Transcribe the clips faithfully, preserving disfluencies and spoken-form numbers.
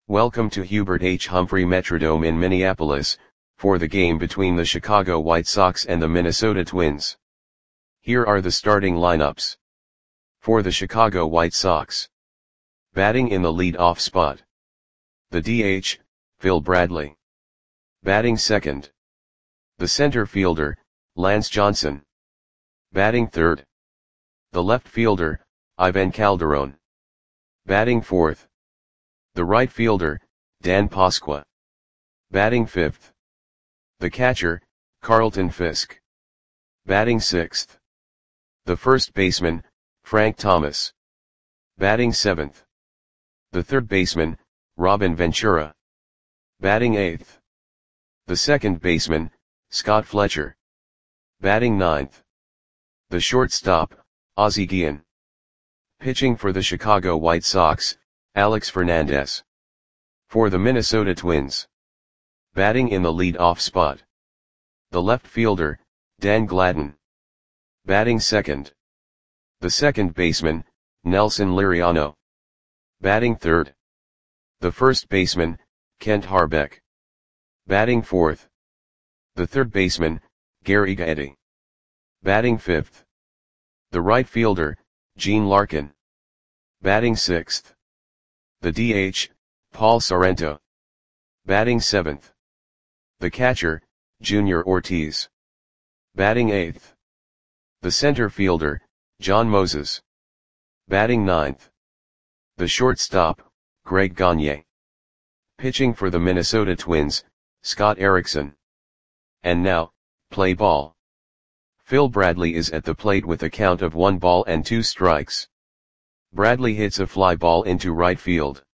Welcome to Hubert H. Humphrey Metrodome in Minneapolis, for the game between the Chicago White Sox and the Minnesota Twins. Here are the starting lineups. For the Chicago White Sox. Batting in the lead-off spot. The D H, Phil Bradley. Batting second. The center fielder, Lance Johnson. Batting third. The left fielder, Ivan Calderon. Batting fourth. The right fielder, Dan Pasqua. Batting fifth. The catcher, Carlton Fisk. Batting sixth. The first baseman, Frank Thomas. Batting seventh. The third baseman, Robin Ventura. Batting eighth. The second baseman, Scott Fletcher. Batting ninth. The shortstop, Ozzie Guillen. Pitching for the Chicago White Sox, Alex Fernandez. For the Minnesota Twins. Batting in the lead-off spot. The left fielder, Dan Gladden. Batting second. The second baseman, Nelson Liriano. Batting third. The first baseman, Kent Harbeck. Batting fourth. The third baseman, Gary Gaetti. Batting fifth. The right fielder, Gene Larkin. Batting sixth. The D H, Paul Sorrento. Batting seventh. The catcher, Junior Ortiz. Batting eighth. The center fielder, John Moses. Batting ninth. The shortstop, Greg Gagne. Pitching for the Minnesota Twins, Scott Erickson. And now, play ball. Phil Bradley is at the plate with a count of one ball and two strikes. Bradley hits a fly ball into right field.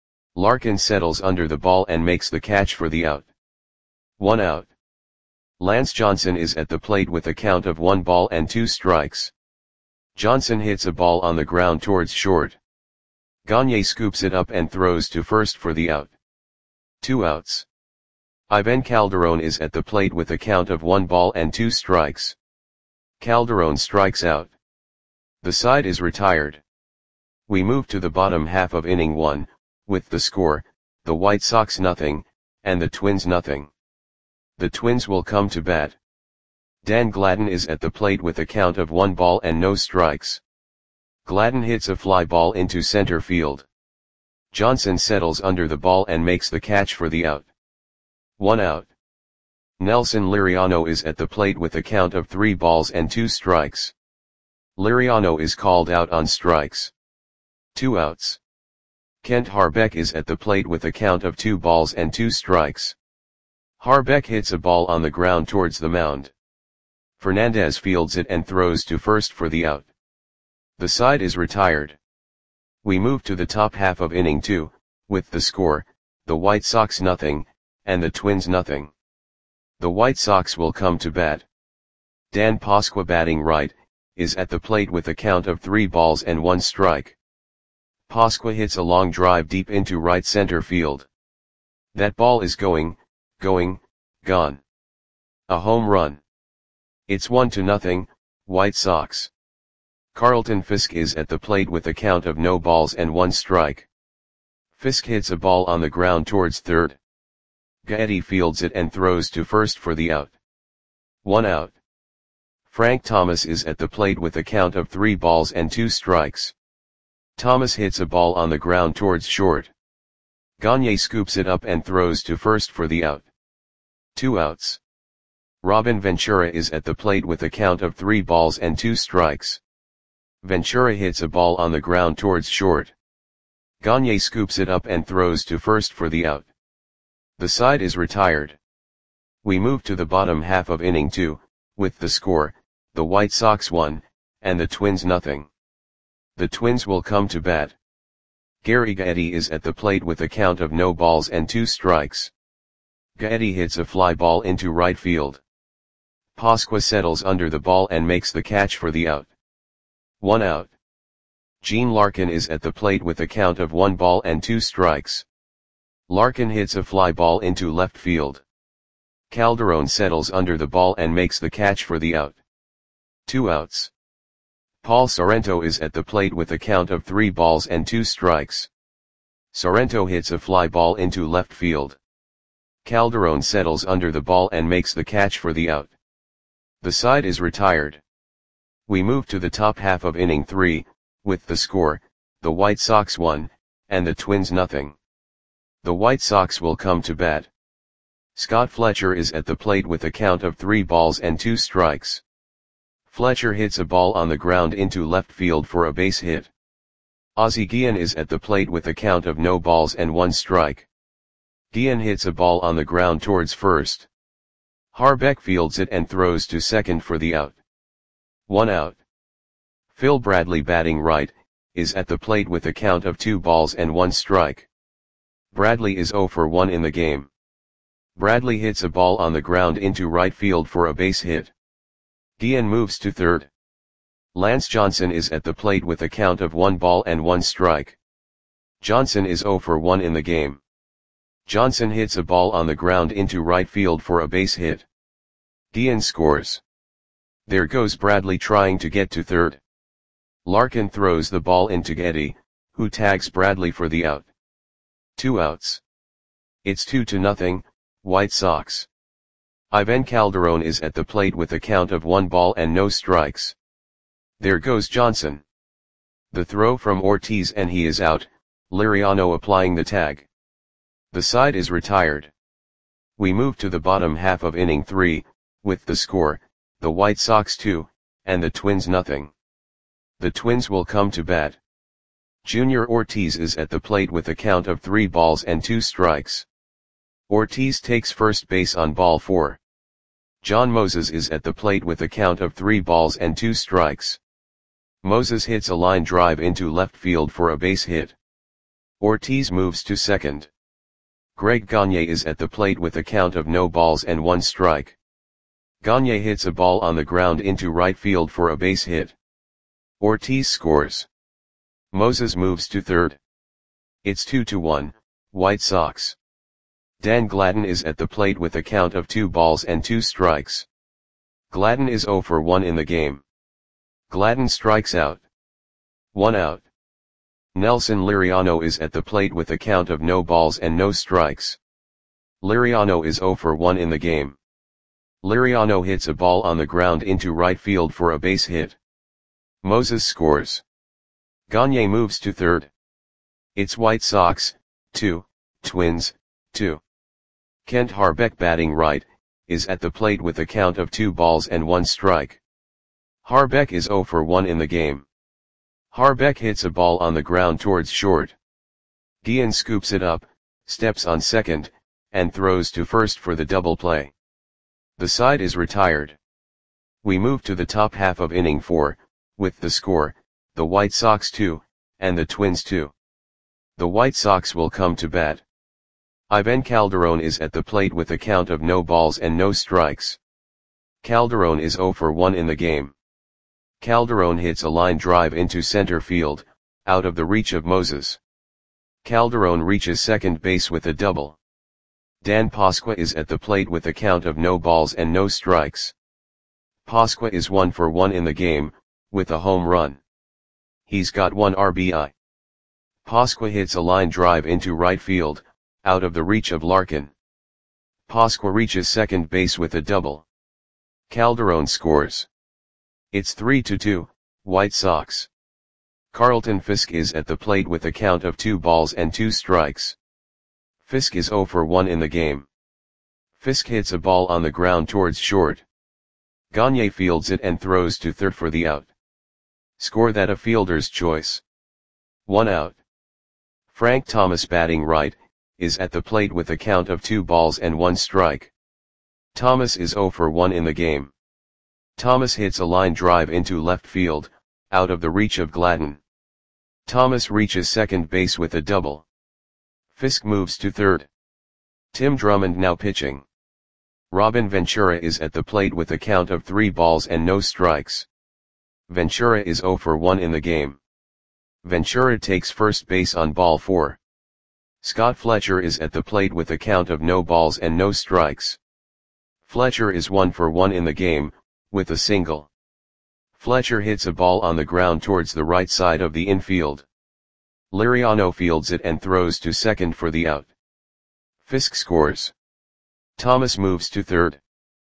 Larkin settles under the ball and makes the catch for the out. One out. Lance Johnson is at the plate with a count of one ball and two strikes. Johnson hits a ball on the ground towards short. Gagne scoops it up and throws to first for the out. Two outs. Ivan Calderon is at the plate with a count of one ball and two strikes. Calderon strikes out. The side is retired. We move to the bottom half of inning one, with the score, the White Sox nothing, and the Twins nothing. The Twins will come to bat. Dan Gladden is at the plate with a count of one ball and no strikes. Gladden hits a fly ball into center field. Johnson settles under the ball and makes the catch for the out. One out. Nelson Liriano is at the plate with a count of three balls and two strikes. Liriano is called out on strikes. Two outs. Kent Harbeck is at the plate with a count of two balls and two strikes. Harbeck hits a ball on the ground towards the mound. Fernandez fields it and throws to first for the out. The side is retired. We move to the top half of inning two, with the score, the White Sox nothing, and the Twins nothing. The White Sox will come to bat. Dan Pasqua batting right, is at the plate with a count of three balls and one strike. Pasqua hits a long drive deep into right center field. That ball is going, going, gone. A home run. It's one to nothing, White Sox. Carlton Fisk is at the plate with a count of no balls and one strike. Fisk hits a ball on the ground towards third. Gaetti fields it and throws to first for the out. One out. Frank Thomas is at the plate with a count of three balls and two strikes. Thomas hits a ball on the ground towards short. Gagne scoops it up and throws to first for the out. Two outs. Robin Ventura is at the plate with a count of three balls and two strikes. Ventura hits a ball on the ground towards short. Gagne scoops it up and throws to first for the out. The side is retired. We move to the bottom half of inning two, with the score, the White Sox one, and the Twins nothing. The Twins will come to bat. Gary Gaetti is at the plate with a count of no balls and two strikes. Gaetti hits a fly ball into right field. Pasqua settles under the ball and makes the catch for the out. One out. Gene Larkin is at the plate with a count of one ball and two strikes. Larkin hits a fly ball into left field. Calderon settles under the ball and makes the catch for the out. Two outs. Paul Sorrento is at the plate with a count of three balls and two strikes. Sorrento hits a fly ball into left field. Calderon settles under the ball and makes the catch for the out. The side is retired. We move to the top half of inning three, with the score, the White Sox one, and the Twins nothing. The White Sox will come to bat. Scott Fletcher is at the plate with a count of three balls and two strikes. Fletcher hits a ball on the ground into left field for a base hit. Ozzie Guillen is at the plate with a count of no balls and one strike. Guillen hits a ball on the ground towards first. Harbeck fields it and throws to second for the out. One out. Phil Bradley, batting right, is at the plate with a count of two balls and one strike. Bradley is oh for one in the game. Bradley hits a ball on the ground into right field for a base hit. Guillen moves to third. Lance Johnson is at the plate with a count of one ball and one strike. Johnson is oh for one in the game. Johnson hits a ball on the ground into right field for a base hit. Guillen scores. There goes Bradley trying to get to third. Larkin throws the ball into Getty, who tags Bradley for the out. Two outs. It's two to nothing, White Sox. Ivan Calderon is at the plate with a count of one ball and no strikes. There goes Johnson. The throw from Ortiz and he is out, Liriano applying the tag. The side is retired. We move to the bottom half of inning three, with the score, the White Sox two, and the Twins nothing. The Twins will come to bat. Junior Ortiz is at the plate with a count of three balls and two strikes. Ortiz takes first base on ball four. John Moses is at the plate with a count of three balls and two strikes. Moses hits a line drive into left field for a base hit. Ortiz moves to second. Greg Gagne is at the plate with a count of no balls and one strike. Gagne hits a ball on the ground into right field for a base hit. Ortiz scores. Moses moves to third. It's two to one, White Sox. Dan Gladden is at the plate with a count of two balls and two strikes. Gladden is oh for one in the game. Gladden strikes out. One out. Nelson Liriano is at the plate with a count of no balls and no strikes. Liriano is oh for one in the game. Liriano hits a ball on the ground into right field for a base hit. Moses scores. Gagne moves to third. It's White Sox, two, Twins, two. Kent Harbeck, batting right, is at the plate with a count of two balls and one strike. Harbeck is oh for one in the game. Harbeck hits a ball on the ground towards short. Guillen scoops it up, steps on second, and throws to first for the double play. The side is retired. We move to the top half of inning four, with the score, the White Sox two, and the Twins two. The White Sox will come to bat. Ivan Calderon is at the plate with a count of no balls and no strikes. Calderon is oh for one in the game. Calderon hits a line drive into center field, out of the reach of Moses. Calderon reaches second base with a double. Dan Pasqua is at the plate with a count of no balls and no strikes. Pasqua is one for one in the game, with a home run. He's got one R B I. Pasqua hits a line drive into right field, out of the reach of Larkin. Pasqua reaches second base with a double. Calderon scores. It's three to two, White Sox. Carlton Fisk is at the plate with a count of two balls and two strikes. Fisk is oh for one in the game. Fisk hits a ball on the ground towards short. Gagne fields it and throws to third for the out. Score that a fielder's choice. One out. Frank Thomas, batting right, is at the plate with a count of two balls and one strike. Thomas is oh for one in the game. Thomas hits a line drive into left field, out of the reach of Gladden. Thomas reaches second base with a double. Fisk moves to third. Tim Drummond now pitching. Robin Ventura is at the plate with a count of three balls and no strikes. Ventura is oh for one in the game. Ventura takes first base on ball four. Scott Fletcher is at the plate with a count of no balls and no strikes. Fletcher is one for one in the game, with a single. Fletcher hits a ball on the ground towards the right side of the infield. Liriano fields it and throws to second for the out. Fisk scores. Thomas moves to third.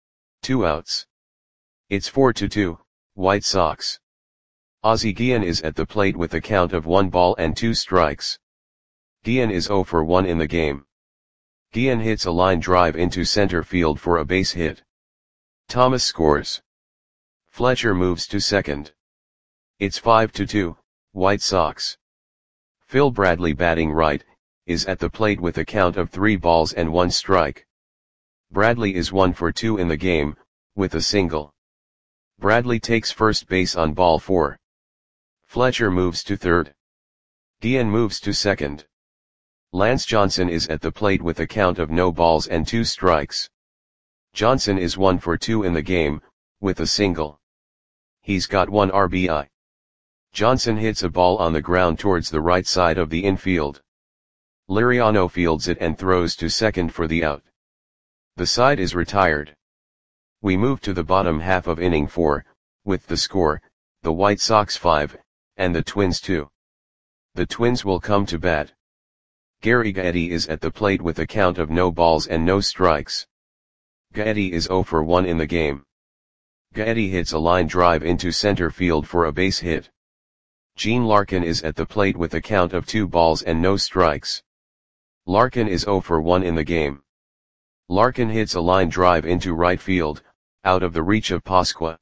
Two outs. It's four to two, White Sox. Ozzie Guillen is at the plate with a count of one ball and two strikes. Guillen is oh for one in the game. Guillen hits a line drive into center field for a base hit. Thomas scores. Fletcher moves to second. It's five to two, White Sox. Phil Bradley, batting right, is at the plate with a count of three balls and one strike. Bradley is one for two in the game, with a single. Bradley takes first base on ball four. Fletcher moves to third. Guillen moves to second. Lance Johnson is at the plate with a count of no balls and two strikes. Johnson is one for two in the game, with a single. He's got one R B I. Johnson hits a ball on the ground towards the right side of the infield. Liriano fields it and throws to second for the out. The side is retired. We move to the bottom half of inning four, with the score, the White Sox five, and the Twins two. The Twins will come to bat. Gary Gaetti is at the plate with a count of no balls and no strikes. Gaetti is oh for one in the game. Gaetti hits a line drive into center field for a base hit. Gene Larkin is at the plate with a count of two balls and no strikes. Larkin is oh for one in the game. Larkin hits a line drive into right field, out of the reach of Pasqua.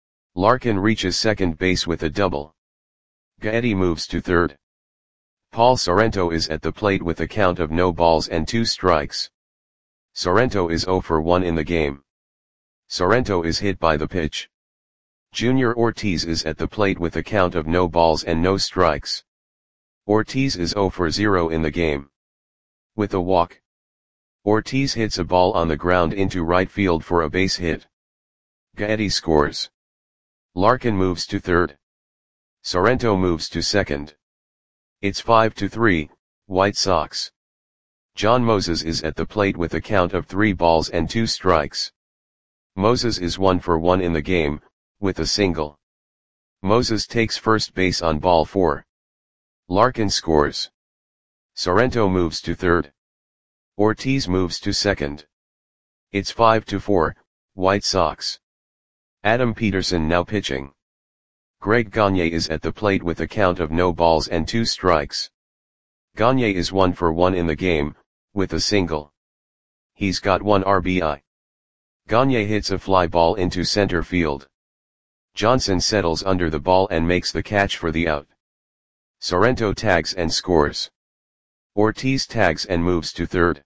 Larkin reaches second base with a double. Gaetti moves to third. Paul Sorrento is at the plate with a count of no balls and two strikes. Sorrento is oh for one in the game. Sorrento is hit by the pitch. Junior Ortiz is at the plate with a count of no balls and no strikes. Ortiz is oh for zero in the game. With a walk. Ortiz hits a ball on the ground into right field for a base hit. Gaetti scores. Larkin moves to third. Sorrento moves to second. It's five to three, White Sox. John Moses is at the plate with a count of three balls and two strikes. Moses is one for one in the game, with a single. Moses takes first base on ball four. Larkin scores. Sorrento moves to third. Ortiz moves to second. It's five to four, White Sox. Adam Peterson now pitching. Greg Gagne is at the plate with a count of no balls and two strikes. Gagne is one for one in the game, with a single. He's got one R B I. Gagne hits a fly ball into center field. Johnson settles under the ball and makes the catch for the out. Sorrento tags and scores. Ortiz tags and moves to third.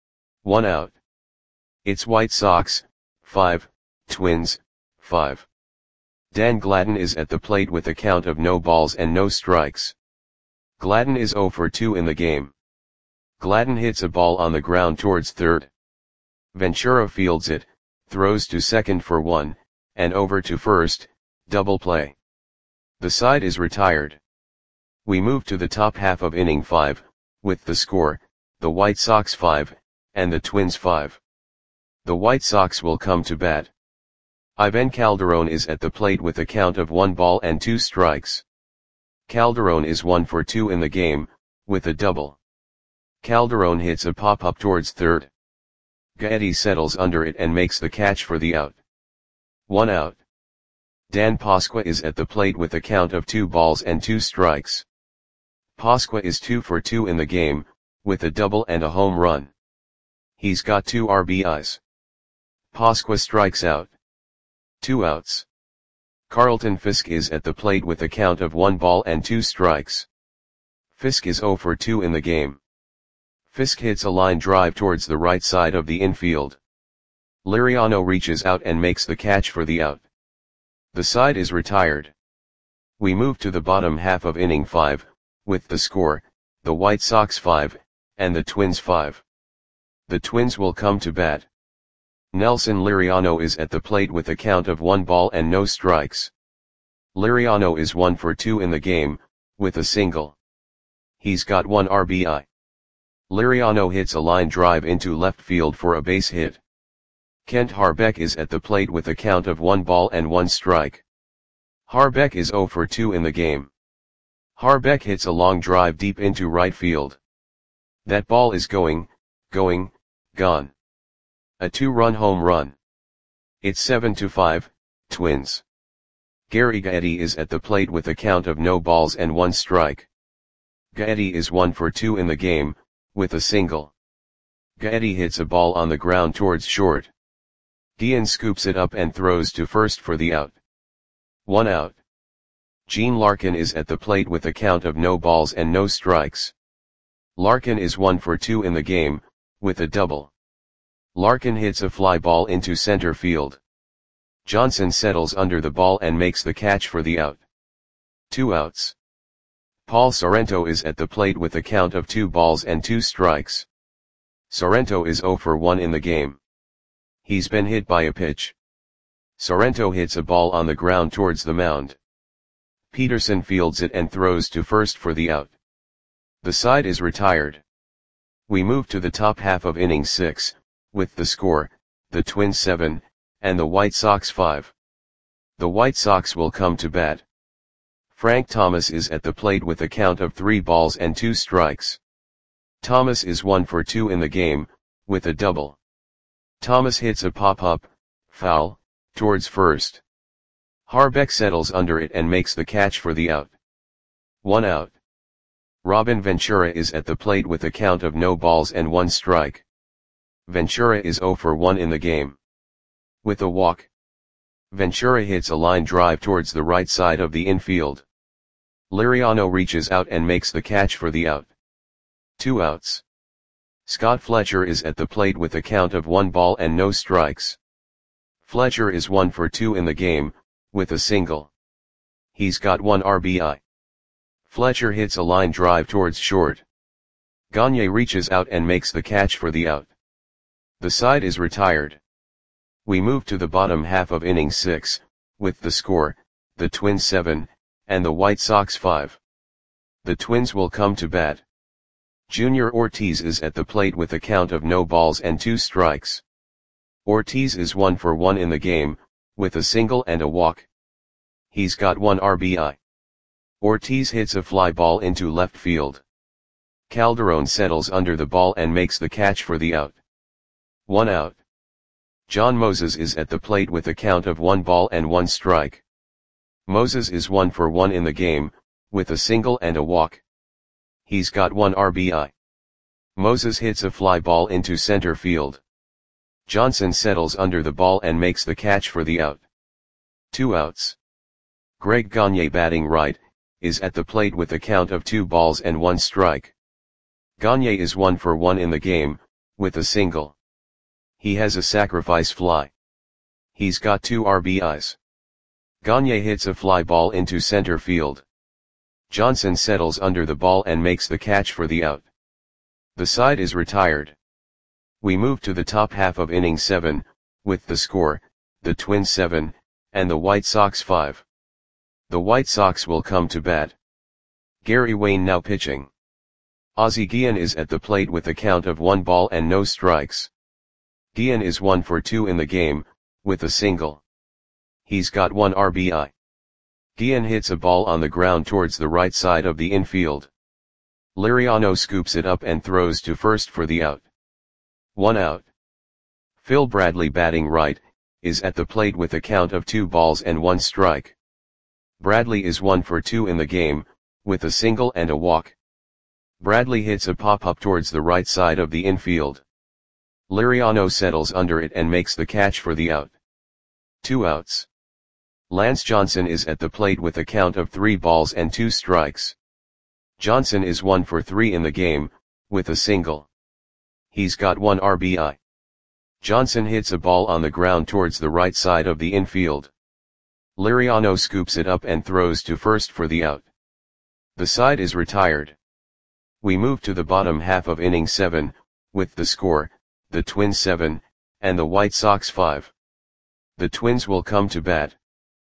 One out. It's White Sox, five, Twins, five. Dan Gladden is at the plate with a count of no balls and no strikes. Gladden is oh for two in the game. Gladden hits a ball on the ground towards third. Ventura fields it, throws to second for one, and over to first, double play. The side is retired. We move to the top half of inning five, with the score, the White Sox five, and the Twins five. The White Sox will come to bat. Ivan Calderon is at the plate with a count of one ball and two strikes. Calderon is one for two in the game, with a double. Calderon hits a pop-up towards third. Gaetti settles under it and makes the catch for the out. One out. Dan Pasqua is at the plate with a count of two balls and two strikes. Pasqua is two for two in the game, with a double and a home run. He's got two R B Is. Pasqua strikes out. Two outs. Carlton Fisk is at the plate with a count of one ball and two strikes. Fisk is oh for two in the game. Fisk hits a line drive towards the right side of the infield. Liriano reaches out and makes the catch for the out. The side is retired. We move to the bottom half of inning five, with the score, the White Sox five, and the Twins five. The Twins will come to bat. Nelson Liriano is at the plate with a count of one ball and no strikes. Liriano is one for two in the game, with a single. He's got one R B I. Liriano hits a line drive into left field for a base hit. Kent Harbeck is at the plate with a count of one ball and one strike. Harbeck is oh for two in the game. Harbeck hits a long drive deep into right field. That ball is going, going, gone. A two-run home run. It's seven to five, Twins. Gary Gaetti is at the plate with a count of no balls and one strike. Gaetti is one for two in the game, with a single. Gaetti hits a ball on the ground towards short. Guillen scoops it up and throws to first for the out. One out. Gene Larkin is at the plate with a count of no balls and no strikes. Larkin is one for two in the game, with a double. Larkin hits a fly ball into center field. Johnson settles under the ball and makes the catch for the out. Two outs. Paul Sorrento is at the plate with a count of two balls and two strikes. Sorrento is zero for one in the game. He's been hit by a pitch. Sorrento hits a ball on the ground towards the mound. Peterson fields it and throws to first for the out. The side is retired. We move to the top half of inning six, with the score, the Twins seven, and the White Sox five. The White Sox will come to bat. Frank Thomas is at the plate with a count of three balls and two strikes. Thomas is one for two in the game, with a double. Thomas hits a pop-up, foul, towards first. Harbeck settles under it and makes the catch for the out. One out. Robin Ventura is at the plate with a count of no balls and one strike. Ventura is zero for one in the game. With a walk. Ventura hits a line drive towards the right side of the infield. Liriano reaches out and makes the catch for the out. Two outs. Scott Fletcher is at the plate with a count of one ball and no strikes. Fletcher is one for two in the game, with a single. He's got one R B I. Fletcher hits a line drive towards short. Gagne reaches out and makes the catch for the out. The side is retired. We move to the bottom half of inning six, with the score, the Twins seven, and the White Sox five. The Twins will come to bat. Junior Ortiz is at the plate with a count of no balls and two strikes. Ortiz is one for one in the game, with a single and a walk. He's got one R B I. Ortiz hits a fly ball into left field. Calderon settles under the ball and makes the catch for the out. One out. John Moses is at the plate with a count of one ball and one strike. Moses is one for one in the game, with a single and a walk. He's got one R B I. Moses hits a fly ball into center field. Johnson settles under the ball and makes the catch for the out. Two outs. Greg Gagne, batting right, is at the plate with a count of two balls and one strike. Gagne is one for one in the game, with a single. He has a sacrifice fly. He's got two R B Is. Gagne hits a fly ball into center field. Johnson settles under the ball and makes the catch for the out. The side is retired. We move to the top half of inning seven, with the score, the Twins seven, and the White Sox five. The White Sox will come to bat. Gary Wayne now pitching. Ozzie Guillen is at the plate with a count of one ball and no strikes. Guillen is one for two in the game, with a single. He's got one R B I. Guillen hits a ball on the ground towards the right side of the infield. Liriano scoops it up and throws to first for the out. One out. Phil Bradley, batting right, is at the plate with a count of two balls and one strike. Bradley is one for two in the game, with a single and a walk. Bradley hits a pop-up towards the right side of the infield. Liriano settles under it and makes the catch for the out. Two outs. Lance Johnson is at the plate with a count of three balls and two strikes. Johnson is one for three in the game, with a single. He's got one R B I. Johnson hits a ball on the ground towards the right side of the infield. Liriano scoops it up and throws to first for the out. The side is retired. We move to the bottom half of inning seven, with the score, the Twins seven, and the White Sox five. The Twins will come to bat.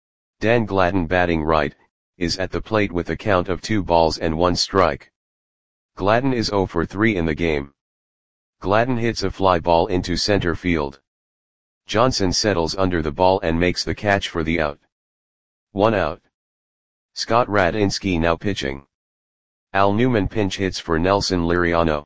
Dan Gladden, batting right, is at the plate with a count of two balls and one strike. Gladden is zero for three in the game. Gladden hits a fly ball into center field. Johnson settles under the ball and makes the catch for the out. One out. Scott Radinsky now pitching. Al Newman pinch hits for Nelson Liriano.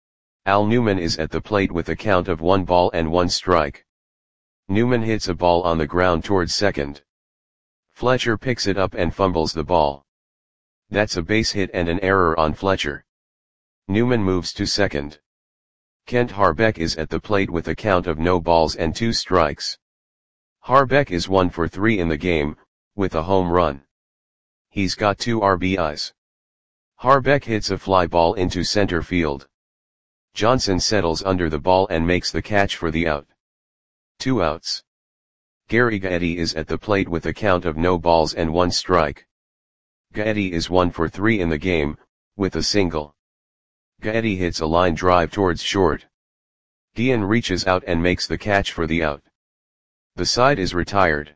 Al Newman is at the plate with a count of one ball and one strike. Newman hits a ball on the ground towards second. Fletcher picks it up and fumbles the ball. That's a base hit and an error on Fletcher. Newman moves to second. Kent Harbeck is at the plate with a count of no balls and two strikes. Harbeck is one for three in the game, with a home run. He's got two R B Is. Harbeck hits a fly ball into center field. Johnson settles under the ball and makes the catch for the out. Two outs. Gary Gaetti is at the plate with a count of no balls and one strike. Gaetti is one for three in the game, with a single. Gaetti hits a line drive towards short. Guillen reaches out and makes the catch for the out. The side is retired.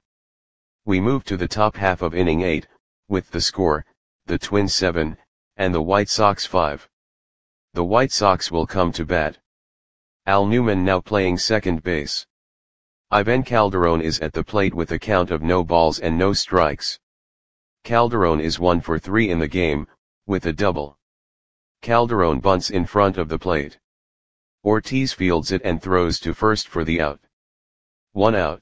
We move to the top half of inning eight, with the score, the Twins seven, and the White Sox five. The White Sox will come to bat. Al Newman now playing second base. Ivan Calderon is at the plate with a count of no balls and no strikes. Calderon is one for three in the game, with a double. Calderon bunts in front of the plate. Ortiz fields it and throws to first for the out. One out.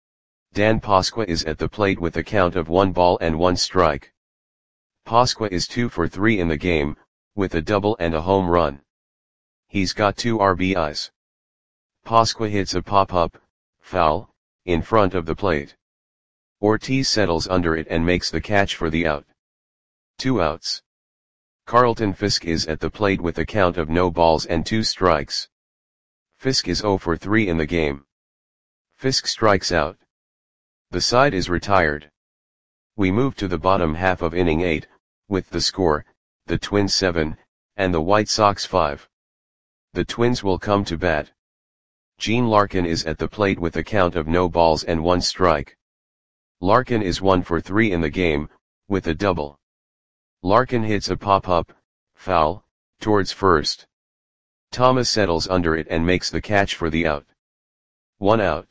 Dan Pasqua is at the plate with a count of one ball and one strike. Pasqua is two for three in the game, with a double and a home run. He's got two R B Is. Pasqua hits a pop-up, foul, in front of the plate. Ortiz settles under it and makes the catch for the out. Two outs. Carlton Fisk is at the plate with a count of no balls and two strikes. Fisk is zero for three in the game. Fisk strikes out. The side is retired. We move to the bottom half of inning eight, with the score, the Twins seven, and the White Sox five. The Twins will come to bat. Gene Larkin is at the plate with a count of no balls and one strike. Larkin is one for three in the game, with a double. Larkin hits a pop-up, foul, towards first. Thomas settles under it and makes the catch for the out. One out.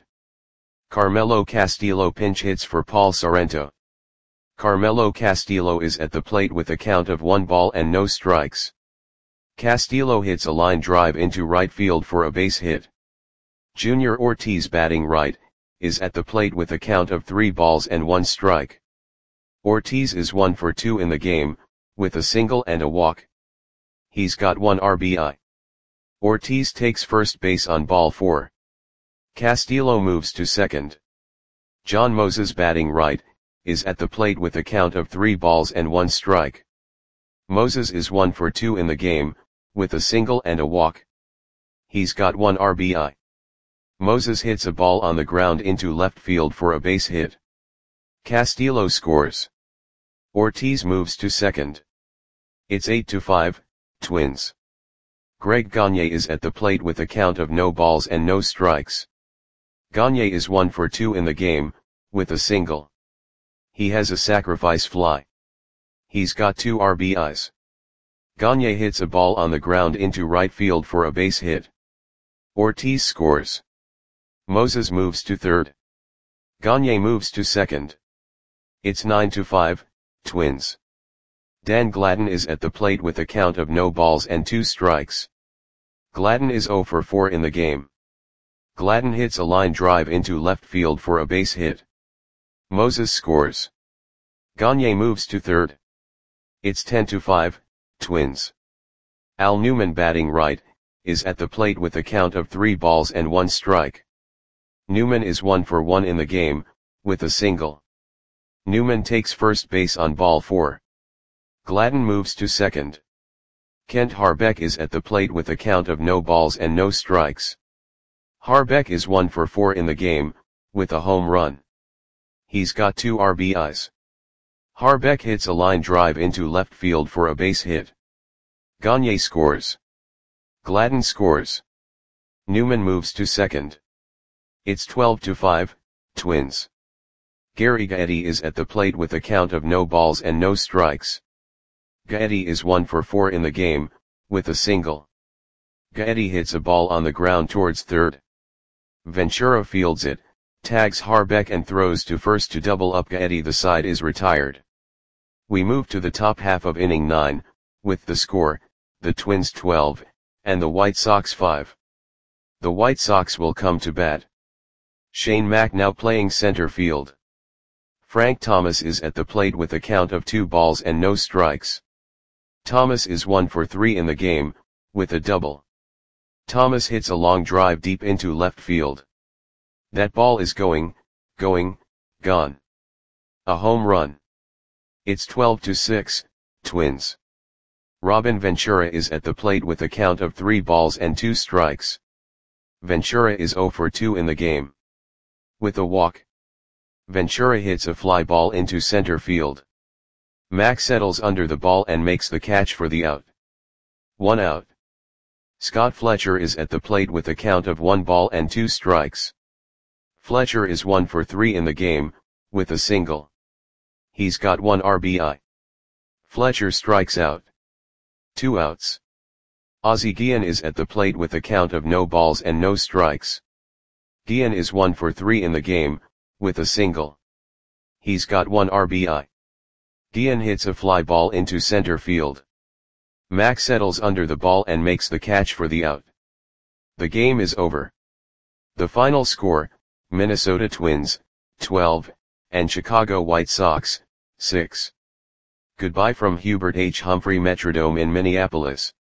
Carmelo Castillo pinch hits for Paul Sorrento. Carmelo Castillo is at the plate with a count of one ball and no strikes. Castillo hits a line drive into right field for a base hit. Junior Ortiz, batting right, is at the plate with a count of three balls and one strike. Ortiz is one for two in the game, with a single and a walk. He's got one R B I. Ortiz takes first base on ball four. Castillo moves to second. John Moses, batting right, is at the plate with a count of three balls and one strike. Moses is one for two in the game, with a single and a walk. He's got one R B I. Moses hits a ball on the ground into left field for a base hit. Castillo scores. Ortiz moves to second. It's eight to five, Twins. Greg Gagne is at the plate with a count of no balls and no strikes. Gagne is one for two in the game, with a single. He has a sacrifice fly. He's got two R B Is. Gagne hits a ball on the ground into right field for a base hit. Ortiz scores. Moses moves to third. Gagne moves to second. It's nine to five, Twins. Dan Gladden is at the plate with a count of no balls and two strikes. Gladden is zero for four in the game. Gladden hits a line drive into left field for a base hit. Moses scores. Gagne moves to third. It's ten to five, Twins. Al Newman, batting right, is at the plate with a count of three balls and one strike. Newman is one for one in the game, with a single. Newman takes first base on ball four. Gladden moves to second. Kent Harbeck is at the plate with a count of no balls and no strikes. Harbeck is one for four in the game, with a home run. He's got two R B Is. Harbeck hits a line drive into left field for a base hit. Gagne scores. Gladden scores. Newman moves to second. It's twelve to five, Twins. Gary Gaetti is at the plate with a count of no balls and no strikes. Gaetti is one for four in the game, with a single. Gaetti hits a ball on the ground towards third. Ventura fields it, tags Harbeck and throws to first to double up Gaetti. The side is retired. We move to the top half of inning nine, with the score, the Twins twelve, and the White Sox five. The White Sox will come to bat. Shane Mack now playing center field. Frank Thomas is at the plate with a count of two balls and no strikes. Thomas is one for three in the game, with a double. Thomas hits a long drive deep into left field. That ball is going, going, gone. A home run. It's twelve to six, Twins. Robin Ventura is at the plate with a count of three balls and two strikes. Ventura is zero for two in the game. With a walk. Ventura hits a fly ball into center field. Mack settles under the ball and makes the catch for the out. One out. Scott Fletcher is at the plate with a count of one ball and two strikes. Fletcher is one for three in the game, with a single. He's got one R B I. Fletcher strikes out. Two outs. Ozzie Guillen is at the plate with a count of no balls and no strikes. Guillen is one for three in the game, with a single. He's got one R B I. Guillen hits a fly ball into center field. Mack settles under the ball and makes the catch for the out. The game is over. The final score, Minnesota Twins, twelve, and Chicago White Sox, six. Goodbye from Hubert H. Humphrey Metrodome in Minneapolis.